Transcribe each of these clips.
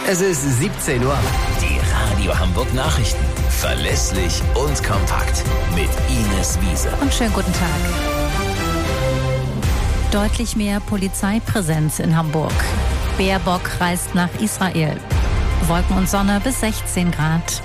Es ist 17 Uhr. Die Radio Hamburg Nachrichten. Verlässlich und kompakt. Mit Ines Wiese. Und schönen guten Tag. Deutlich mehr Polizeipräsenz in Hamburg. Baerbock reist nach Israel. Wolken und Sonne bis 16 Grad.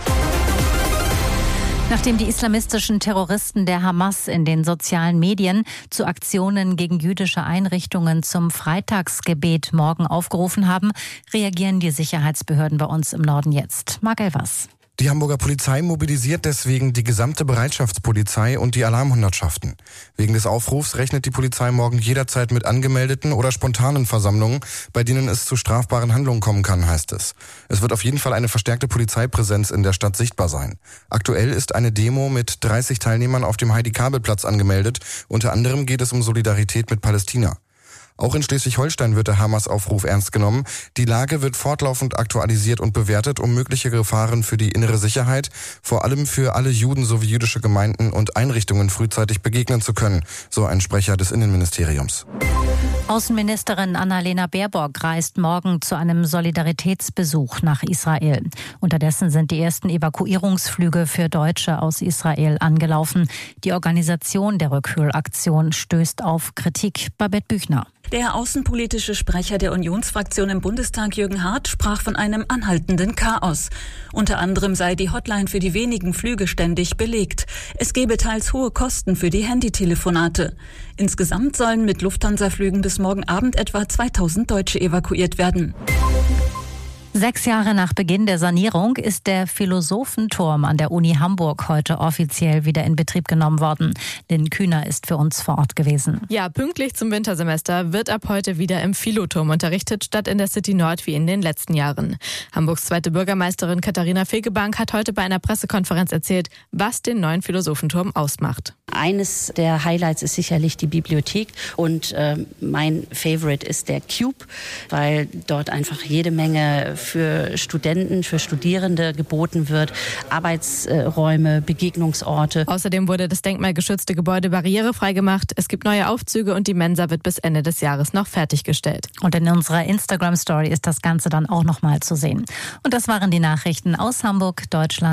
Nachdem die islamistischen Terroristen der Hamas in den sozialen Medien zu Aktionen gegen jüdische Einrichtungen zum Freitagsgebet morgen aufgerufen haben, reagieren die Sicherheitsbehörden bei uns im Norden jetzt. Marc Elvers. Die Hamburger Polizei mobilisiert deswegen die gesamte Bereitschaftspolizei und die Alarmhundertschaften. Wegen des Aufrufs rechnet die Polizei morgen jederzeit mit angemeldeten oder spontanen Versammlungen, bei denen es zu strafbaren Handlungen kommen kann, heißt es. Es wird auf jeden Fall eine verstärkte Polizeipräsenz in der Stadt sichtbar sein. Aktuell ist eine Demo mit 30 Teilnehmern auf dem Heidi-Kabel-Platz angemeldet. Unter anderem geht es um Solidarität mit Palästina. Auch in Schleswig-Holstein wird der Hamas-Aufruf ernst genommen. Die Lage wird fortlaufend aktualisiert und bewertet, um mögliche Gefahren für die innere Sicherheit, vor allem für alle Juden sowie jüdische Gemeinden und Einrichtungen frühzeitig begegnen zu können, so ein Sprecher des Innenministeriums. Außenministerin Annalena Baerbock reist morgen zu einem Solidaritätsbesuch nach Israel. Unterdessen sind die ersten Evakuierungsflüge für Deutsche aus Israel angelaufen. Die Organisation der Rückholaktion stößt auf Kritik. Babette Büchner. Der außenpolitische Sprecher der Unionsfraktion im Bundestag, Jürgen Hart, sprach von einem anhaltenden Chaos. Unter anderem sei die Hotline für die wenigen Flüge ständig belegt. Es gebe teils hohe Kosten für die Handytelefonate. Insgesamt sollen mit Lufthansa-Flügen bis morgen Abend etwa 2000 Deutsche evakuiert werden. 6 Jahre nach Beginn der Sanierung ist der Philosophenturm an der Uni Hamburg heute offiziell wieder in Betrieb genommen worden. Lynn Kühner ist für uns vor Ort gewesen. Ja, pünktlich zum Wintersemester wird ab heute wieder im Philoturm unterrichtet, statt in der City Nord wie in den letzten Jahren. Hamburgs zweite Bürgermeisterin Katharina Fegebank hat heute bei einer Pressekonferenz erzählt, was den neuen Philosophenturm ausmacht. Eines der Highlights ist sicherlich die Bibliothek und mein Favorite ist der Cube, weil dort einfach jede Menge für Studenten, für Studierende geboten wird, Arbeitsräume, Begegnungsorte. Außerdem wurde das denkmalgeschützte Gebäude barrierefrei gemacht. Es gibt neue Aufzüge und die Mensa wird bis Ende des Jahres noch fertiggestellt. Und in unserer Instagram-Story ist das Ganze dann auch noch mal zu sehen. Und das waren die Nachrichten aus Hamburg, Deutschland.